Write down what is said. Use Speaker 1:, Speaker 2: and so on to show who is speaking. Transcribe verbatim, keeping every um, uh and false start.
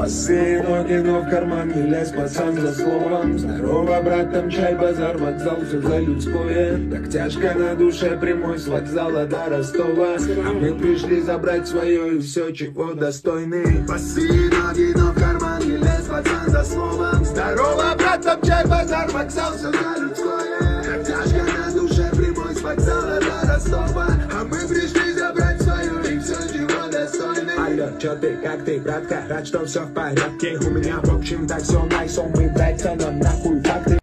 Speaker 1: Босые ноги, но в карман не лезь, пацан, за словом. Здорово, брат, там чай, базар, вокзал, все за людское. Так тяжко на душе, прямой с вокзала до Ростова. А мы пришли забрать свое и все, чего достойны. Босые ноги, но в карман не лезь, пацан, за словом. Здорово, брат, там чай, базар, вокзал, все за людское. Так тяжко на душе, прямой с вокзала до Ростова. А мы пришли забрать свое и все, чего достойны. Алло, чё ты, как ты, братка? Рад, что все в порядке. У меня в общем так все найс, он мы, блядь, но нахуй факты.